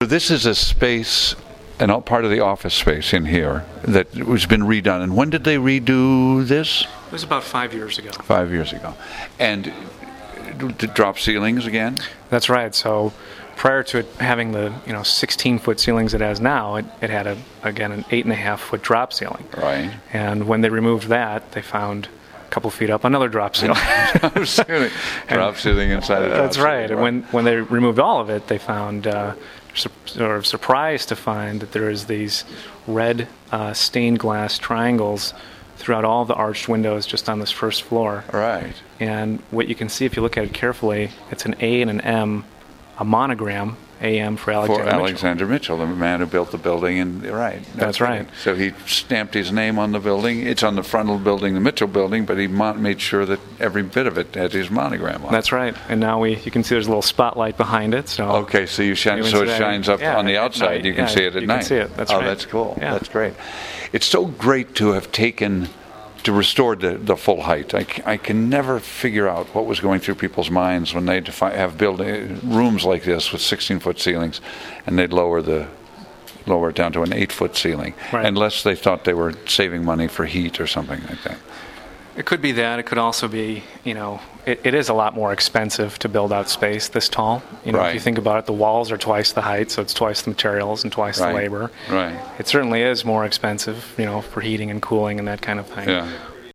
this is a space, and part of the office space in here that has been redone. And when did they redo this? It was about 5 years ago. 5 years ago. And drop ceilings again? That's right. So prior to it having the 16-foot ceilings it has now, it had an 8.5-foot drop ceiling. Right. And when they removed that, they found a couple feet up another drop ceiling. Drop ceiling inside a drop That's right. ceiling. And when they removed all of it, they found, sort of surprised to find that there is these red stained glass triangles throughout all the arched windows just on this first floor. Right. And what you can see if you look at it carefully, it's an A and an M, a monogram, AM for Alexander Mitchell, the man who built the building. And right. That's right. So he stamped his name on the building. It's on the front of the building, the Mitchell building, but he made sure that every bit of it had his monogram on it. That's right. And now you can see there's a little spotlight behind it. So okay, so it shines up on the outside. You can see it at night. You can see it. That's right. Oh, that's cool. Yeah. That's great. It's so great to have to restore the full height. I can never figure out what was going through people's minds when they'd have rooms like this with 16-foot ceilings, and they'd lower it down to an 8-foot ceiling, right. Unless they thought they were saving money for heat or something like that. It could be that. It could also be, it is a lot more expensive to build out space this tall. Right. If you think about it, the walls are twice the height, so it's twice the materials and twice the labor. Right. It certainly is more expensive, for heating and cooling and that kind of thing. Yeah.